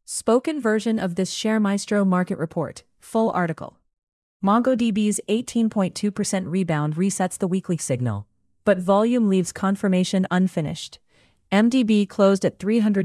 Spoken version of this ShareMaestro market report, full article. MongoDB's 18.2% rebound resets the weekly signal, but volume leaves confirmation unfinished. MDB closed at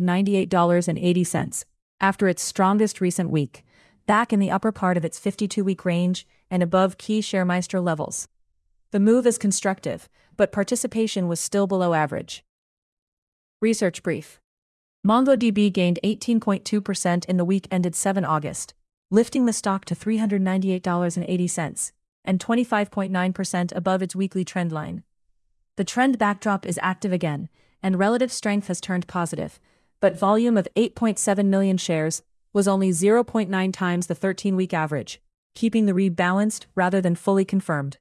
$398.80 after its strongest recent week, back in the upper part of its 52-week range and above key ShareMaestro levels. The move is constructive, but participation was still below average. Research brief. MongoDB gained 18.2% in the week ended 7 August, lifting the stock to $398.80, and 25.9% above its weekly trend line. The trend backdrop is active again, and relative strength has turned positive, but volume of 8.7 million shares was only 0.9 times the 13-week average, keeping the read balanced rather than fully confirmed.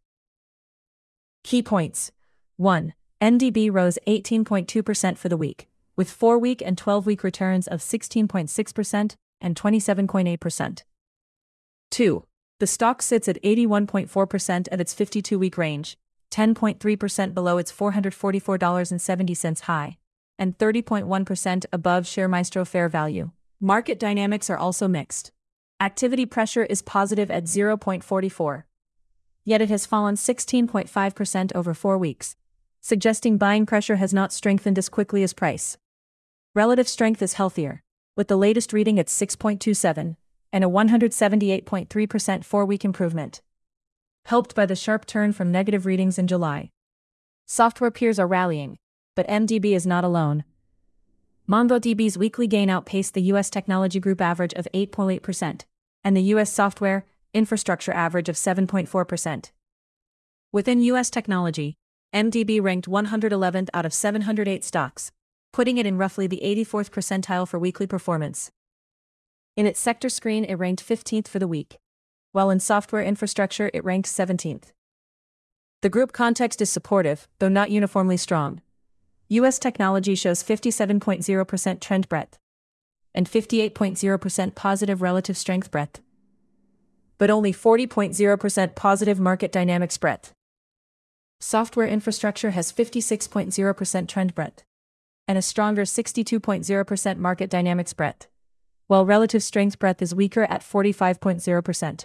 Key points. 1. MDB rose 18.2% for the week, with 4-week and 12-week returns of 16.6% and 27.8%. 2. The stock sits at 81.4% of its 52-week range, 10.3% below its $444.70 high, and 30.1% above ShareMaestro fair value. Market dynamics are also mixed. Activity pressure is positive at 0.44. Yet it has fallen 16.5% over 4 weeks, suggesting buying pressure has not strengthened as quickly as price. Relative strength is healthier, with the latest reading at 6.27, and a 178.3% 4-week improvement, helped by the sharp turn from negative readings in July. Software peers are rallying, but MDB is not alone. MongoDB's weekly gain outpaced the U.S. Technology Group average of 8.8%, and the U.S. Software Infrastructure average of 7.4%. Within U.S. Technology, MDB ranked 111th out of 708 stocks, putting it in roughly the 84th percentile for weekly performance. In its sector screen, it ranked 15th for the week, while in software infrastructure it ranked 17th. The group context is supportive, though not uniformly strong. U.S. Technology shows 57.0% trend breadth and 58.0% positive relative strength breadth, but only 40.0% positive market dynamics breadth. Software infrastructure has 56.0% trend breadth and a stronger 62.0% market dynamics breadth, while relative strength breadth is weaker at 45.0%.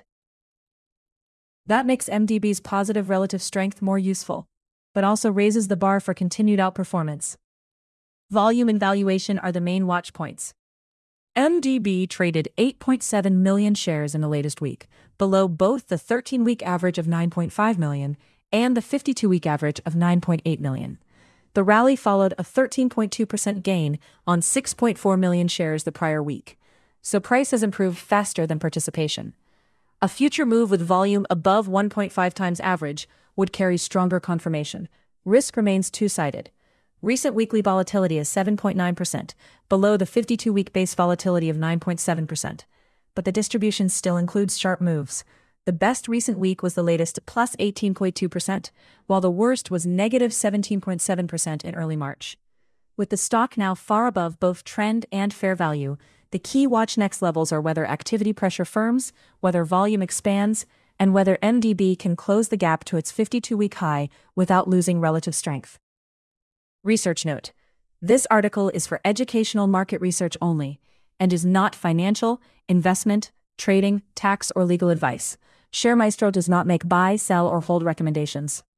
That makes MDB's positive relative strength more useful, but also raises the bar for continued outperformance. Volume and valuation are the main watch points. MDB traded 8.7 million shares in the latest week, below both the 13-week average of 9.5 million and the 52-week average of 9.8 million. The rally followed a 13.2% gain on 6.4 million shares the prior week, so price has improved faster than participation. A future move with volume above 1.5 times average would carry stronger confirmation. Risk remains two-sided. Recent weekly volatility is 7.9%, below the 52-week base volatility of 9.7%, but the distribution still includes sharp moves. The best recent week was the latest plus 18.2%, while the worst was negative 17.7% in early March. With the stock now far above both trend and fair value, the key watch next levels are whether activity pressure firms, whether volume expands, and whether MDB can close the gap to its 52-week high without losing relative strength. Research note: this article is for educational market research only and is not financial, investment, trading, tax, or legal advice. ShareMaestro does not make buy, sell, or hold recommendations.